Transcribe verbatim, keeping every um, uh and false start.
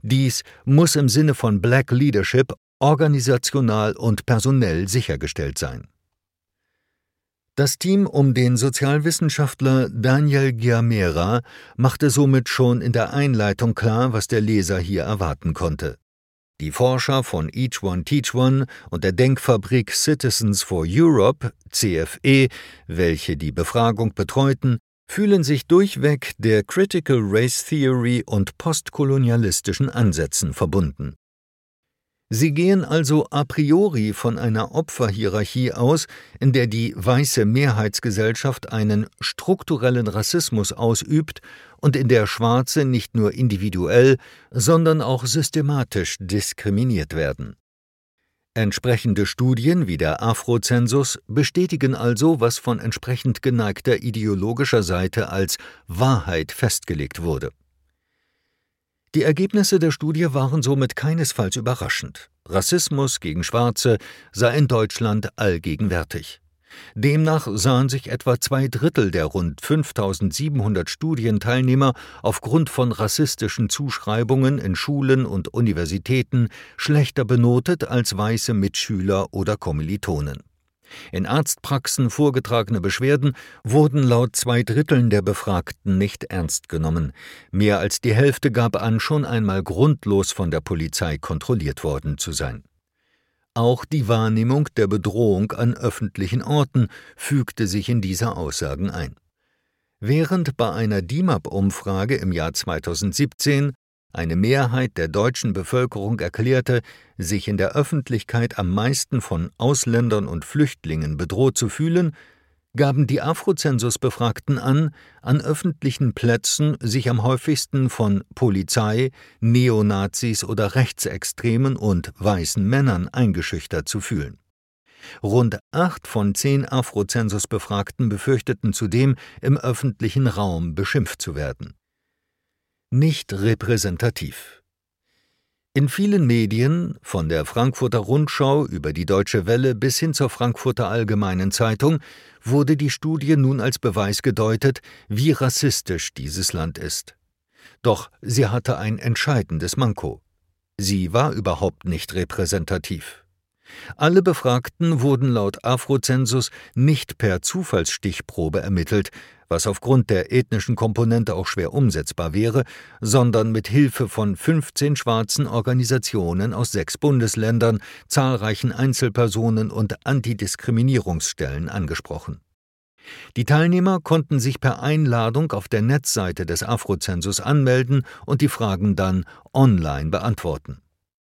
Dies muss im Sinne von Black Leadership organisational und personell sichergestellt sein. Das Team um den Sozialwissenschaftler Daniel Giamera machte somit schon in der Einleitung klar, was der Leser hier erwarten konnte. Die Forscher von Each One Teach One und der Denkfabrik Citizens for Europe, C F E, welche die Befragung betreuten, fühlen sich durchweg der Critical Race Theory und postkolonialistischen Ansätzen verbunden. Sie gehen also a priori von einer Opferhierarchie aus, in der die weiße Mehrheitsgesellschaft einen strukturellen Rassismus ausübt und in der Schwarze nicht nur individuell, sondern auch systematisch diskriminiert werden. Entsprechende Studien wie der Afro-Zensus bestätigen also, was von entsprechend geneigter ideologischer Seite als Wahrheit festgelegt wurde. Die Ergebnisse der Studie waren somit keinesfalls überraschend. Rassismus gegen Schwarze sei in Deutschland allgegenwärtig. Demnach sahen sich etwa zwei Drittel der rund fünftausendsiebenhundert Studienteilnehmer aufgrund von rassistischen Zuschreibungen in Schulen und Universitäten schlechter benotet als weiße Mitschüler oder Kommilitonen. In Arztpraxen vorgetragene Beschwerden wurden laut zwei Dritteln der Befragten nicht ernst genommen. Mehr als die Hälfte gab an, schon einmal grundlos von der Polizei kontrolliert worden zu sein. Auch die Wahrnehmung der Bedrohung an öffentlichen Orten fügte sich in diese Aussagen ein. Während bei einer D I M A P-Umfrage im Jahr zweitausendsiebzehn eine Mehrheit der deutschen Bevölkerung erklärte, sich in der Öffentlichkeit am meisten von Ausländern und Flüchtlingen bedroht zu fühlen, gaben die Afro-Zensus-Befragten an, an öffentlichen Plätzen sich am häufigsten von Polizei, Neonazis oder Rechtsextremen und weißen Männern eingeschüchtert zu fühlen. Rund acht von zehn Afro-Zensus-Befragten befürchteten zudem, im öffentlichen Raum beschimpft zu werden. Nicht repräsentativ. In vielen Medien, von der Frankfurter Rundschau über die Deutsche Welle bis hin zur Frankfurter Allgemeinen Zeitung, wurde die Studie nun als Beweis gedeutet, wie rassistisch dieses Land ist. Doch sie hatte ein entscheidendes Manko. Sie war überhaupt nicht repräsentativ. Alle Befragten wurden laut Afro-Zensus nicht per Zufallsstichprobe ermittelt, was aufgrund der ethnischen Komponente auch schwer umsetzbar wäre, sondern mit Hilfe von fünfzehn schwarzen Organisationen aus sechs Bundesländern, zahlreichen Einzelpersonen und Antidiskriminierungsstellen angesprochen. Die Teilnehmer konnten sich per Einladung auf der Netzseite des Afro-Zensus anmelden und die Fragen dann online beantworten.